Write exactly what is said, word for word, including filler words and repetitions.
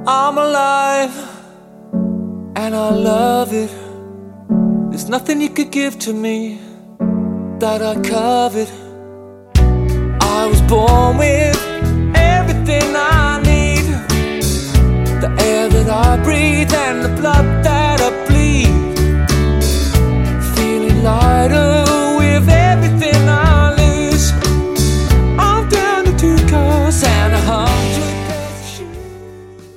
I'm alive and I love it. There's nothing you could give to me that I covet. I was born with everything I need, the air that I breathe and the blood that